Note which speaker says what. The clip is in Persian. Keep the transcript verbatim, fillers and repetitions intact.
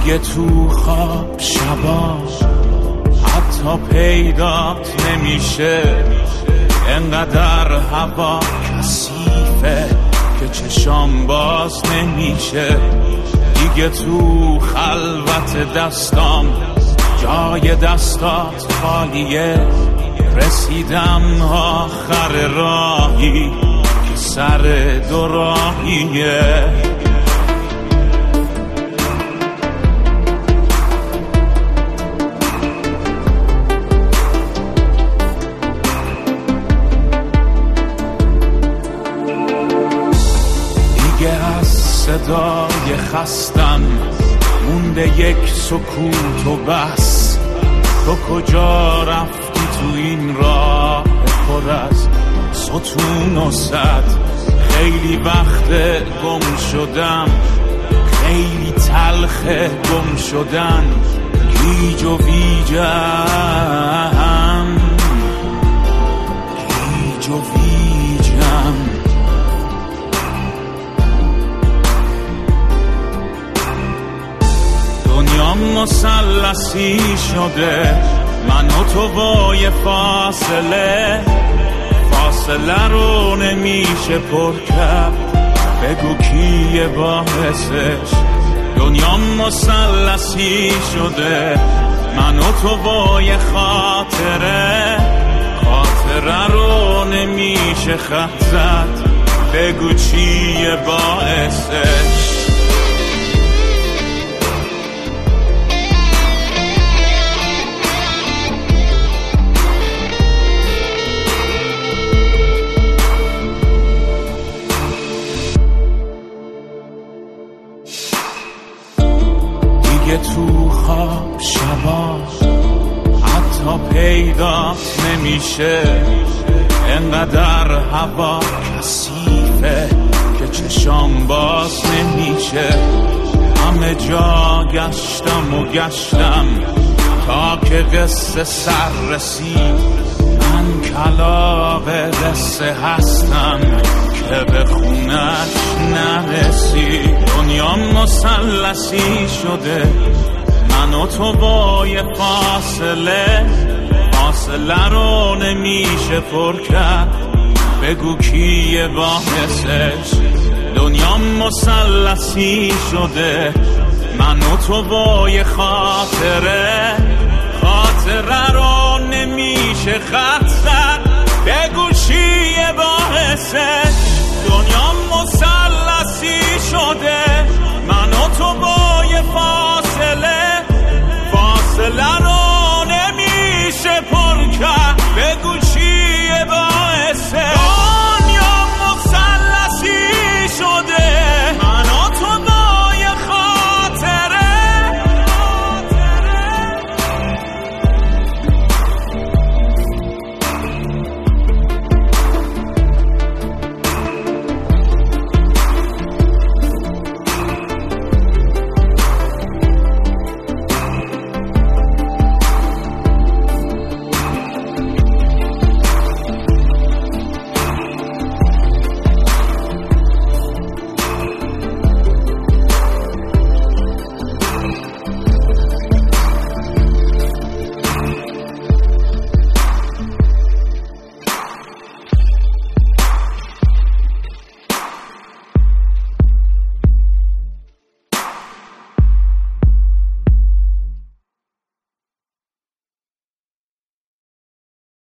Speaker 1: دیگه تو خواب شبا حتی پیدات نمیشه، انقدر هوا کثیفه که چشام باز نمیشه. دیگه تو خلوت دستام جای دستات خالیه، رسیدم آخر راهی که سر دو راهیه. دیگه از صدای خستم مونده یک سکوت و بس. تو کجا رفتی تو این راه پر از ستون و صد؟ خیلی وقت گم شدم، خیلی تلخ گم شدن. گیج و ویجم، گیج و ویجم. دنیا مثلثی شده، من و تو با یه فاصله. فاصله رو نمیشه پر کرد، بگو کیه باعثش؟ دنیا مثلثی شده، من و تو با یه خاطره. خاطره رو نمیشه خط زد، بگو چیه باعثش؟ تو خواب شبا حتی پیدات نمیشه، انقدر هوا کثیفه که چشام باز نمیشه. همه جا گشتم و گشتم تا که قصه سر رسید. من کلاغ قصه هستم که به خونش نرسید. دنیا مثلثی شده، من و تو با یه فاصله. فاصله رو نمیشه پر کرد، بگو کیه باعثش؟ دنیا مثلثی شده، من و تو با یه خاطره. خاطره رو نمیشه خط زد، بگو چیه باعثش؟ دنیا مثلثی شده،